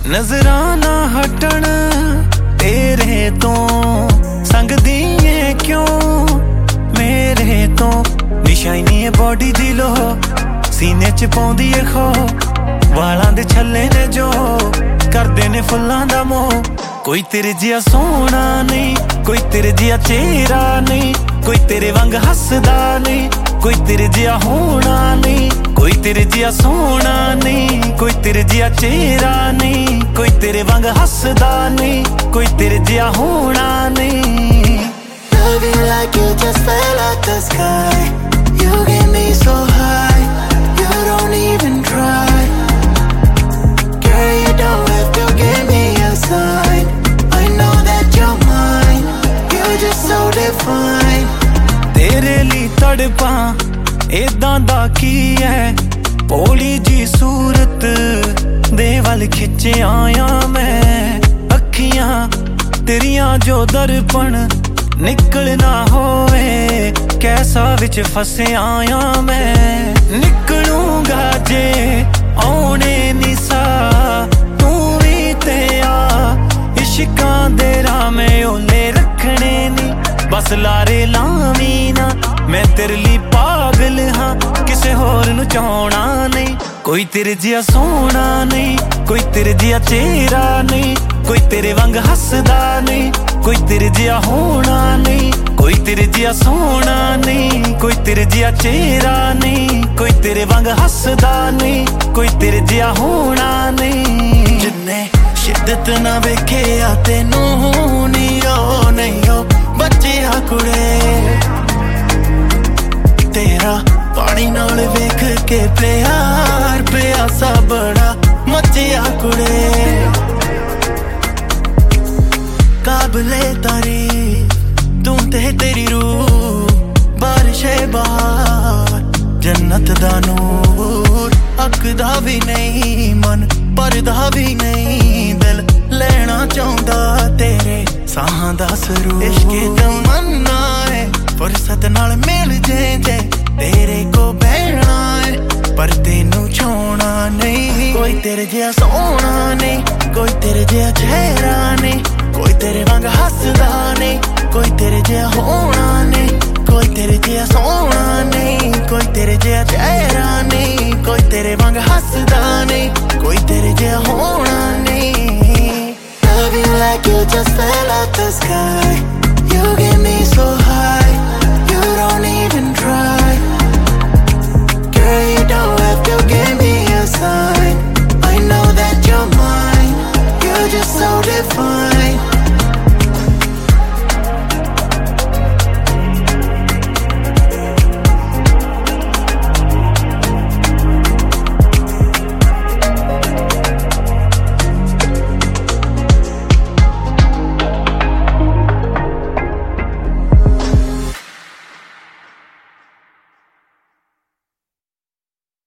नजरां ना हटण तेरे तो संगदी है क्यों मेरे तो निशानी है बॉडी दी लो सीने च पाउंदी है खो वालां दे छल्ले ने जो करदे ने फुल्लां दा मोह कोई तेरे जिहा सोहना नहीं कोई तेरे जिहा चेहरा नहीं कोई तेरे वांग हसदा नहीं कोई तेरे जिहा होना नहीं कोई तेरे जिहा सोहना नहीं कोई तेरे जिहा चेहरा नहीं कोई तेरे वांग हसदा नहीं कोई तेरे जिहा होना नहीं Love you like you just fell out the sky. You get me so high. You don't even try. Girl, you don't have to give me a sign. I know that you're mine. You're just so divine. तेरे लिए तड़पा इदां दा की है भोली जी सूरत दे वल खिचे आया मैं अखियां तेरियां जो दर्पण निकल ना होवे कैसा विच फसे आया मैं निकलूंगा जे आने निसा तू भी ते आ इश्कां दे राह में ओले रखने नी बस लारे लावी ना मैं तेरे लिए पागल हाँ किसे होर नू चाहना नहीं कोई तेरे जिहा सोहना नहीं कोई तेरे जिहा चेहरा नहीं कोई तेरे वांग हसदा नहीं कोई तेरे जिहा होना नहीं कोई तेरे जिहा सोहना नहीं कोई तेरे जिहा चेहरा नहीं कोई तेरे वांग हसदा नहीं कोई तेरे जिहा होना नहीं जिन्ने शिद्दत ना वेखे आ तेनू नहीं ओ बच्चिया कुड़े तेरा पानी नाल वेख के प्यार प्यासा बड़ा मचिया कुड़े काबले तारीफ तू ते तेरी रूह बारिशे बहार जन्नत दा नूर अकदा भी नहीं मन परदा भी नहीं दिल लेना चाहुंदा तेरे साहां दा सरूर इश्क तमन्ना है फुर्सत नाल मिल जे तेरे को बहना है पर तेनू छोड़ना नहीं कोई तेरे जिहा सोहना नहीं कोई तेरे जिहा चेहरा नहीं कोई तेरे वांग हसदा नहीं कोई तेरे जिहा होना नहीं कोई तेरे जिहा सोहना नहीं कोई तेरे जिहा चेहरा नहीं कोई तेरे वांग हसदा नहीं कोई तेरे जिहा होना नहीं Love you like you just fell out the sky.